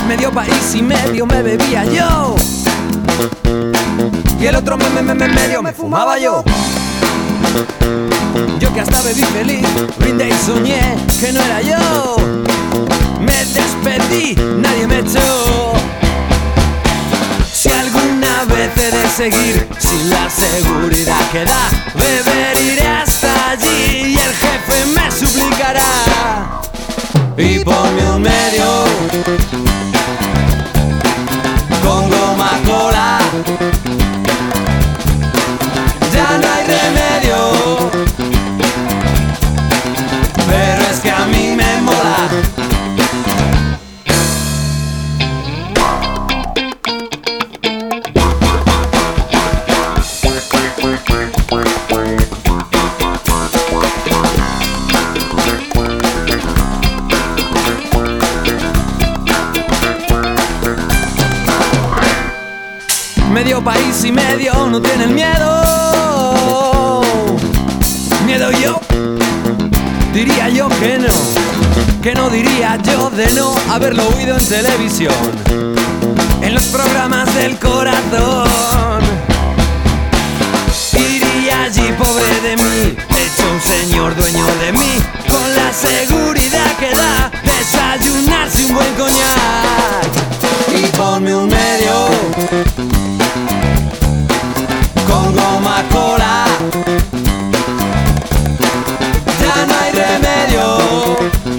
Medio país y medio me bebía yo, y el otro medio me fumaba yo. Yo que hasta bebí feliz, brindé y soñé que no era yo. Me despedí, nadie me echó. Si alguna vez he de seguir sin la seguridad que da beber, iré hasta allí y el jefe me suplicará. Y ponme un medio con goma cola, ya no hay remedio, pero es que a mí me mola. Medio país y medio no tienen miedo. Miedo yo, diría yo que no diría yo de no haberlo oído en televisión, en los programas del corazón. Iría allí pobre de mí, hecho un señor dueño de mí, con la seguridad que da desayunarse un buen coñac. Y ponme un medio con goma cola, ya no hay remedio,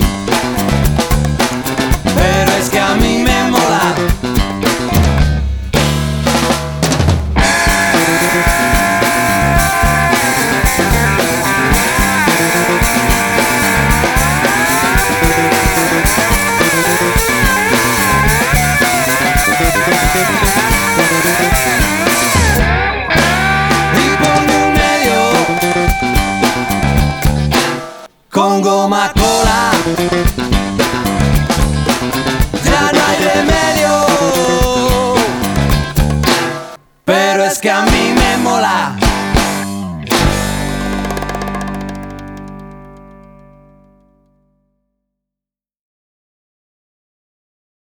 pero es que a mí me mola. Con goma cola, ya no hay remedio, pero es que a mí